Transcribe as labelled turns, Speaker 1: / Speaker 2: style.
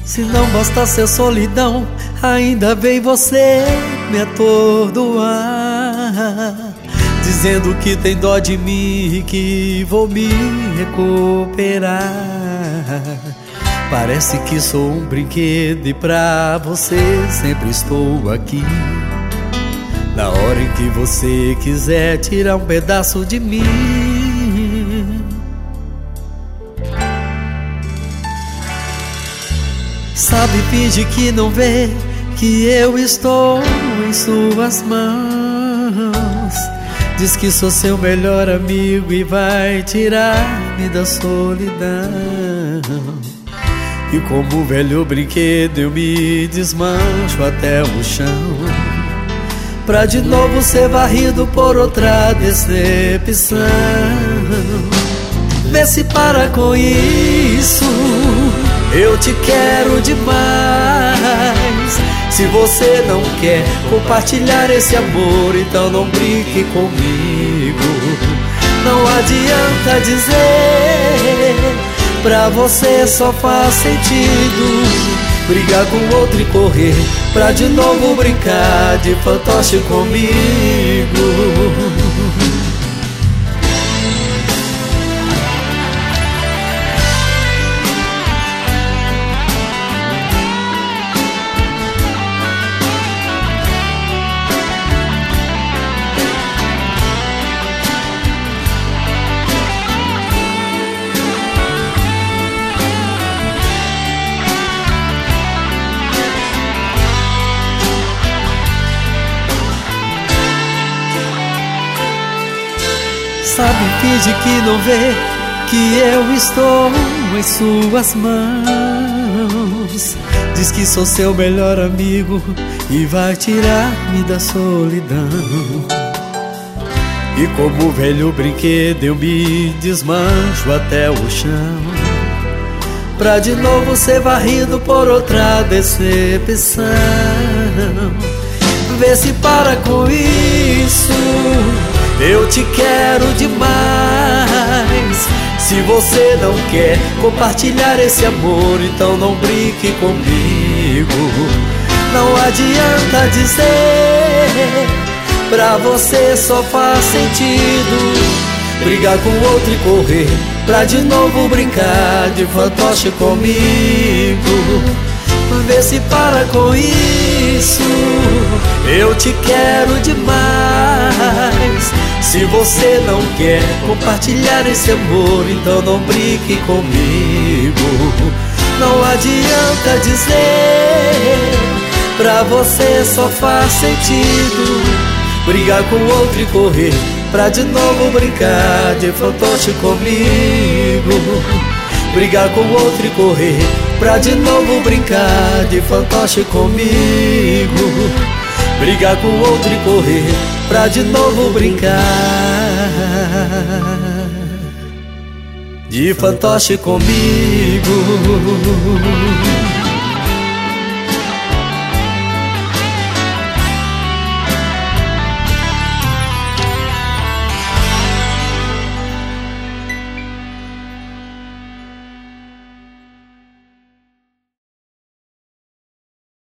Speaker 1: Se não bastasse a solidão, ainda vem você me atordoar, dizendo que tem dó de mim e que vou me recuperar. Parece que sou um brinquedo e pra você sempre estou aqui. Na hora em que você quiser tirar um pedaço de mim. Sabe, finge que não vê que eu estou em suas mãos. Diz que sou seu melhor amigo e vai tirar-me da solidão. E como velho brinquedo eu me desmancho até o chão, pra de novo ser varrido por outra decepção. Vê se para com isso, eu te quero demais. Se você não quer compartilhar esse amor, então não brinque comigo. Não adianta dizer, pra você só faz sentido brigar com outro e correr pra de novo brincar de fantoche comigo. Sabe, finge que não vê que eu estou em suas mãos. Diz que sou seu melhor amigo e vai tirar-me da solidão. E como velho brinquedo eu me desmancho até o chão, pra de novo ser varrido por outra decepção. Vê se para com isso, eu te quero demais. Se você não quer compartilhar esse amor, então não brinque comigo. Não adianta dizer, pra você só faz sentido brigar com outro e correr pra de novo brincar de fantoche comigo. Vê se para com isso, eu te quero demais. Se você não quer compartilhar esse amor, então não brinque comigo. Não adianta dizer, pra você só faz sentido brigar com outro e correr pra de novo brincar de fantoche comigo. Brigar com outro e correr pra de novo brincar de fantoche comigo. Brigar com outro e correr pra de novo brincar de fantoche comigo.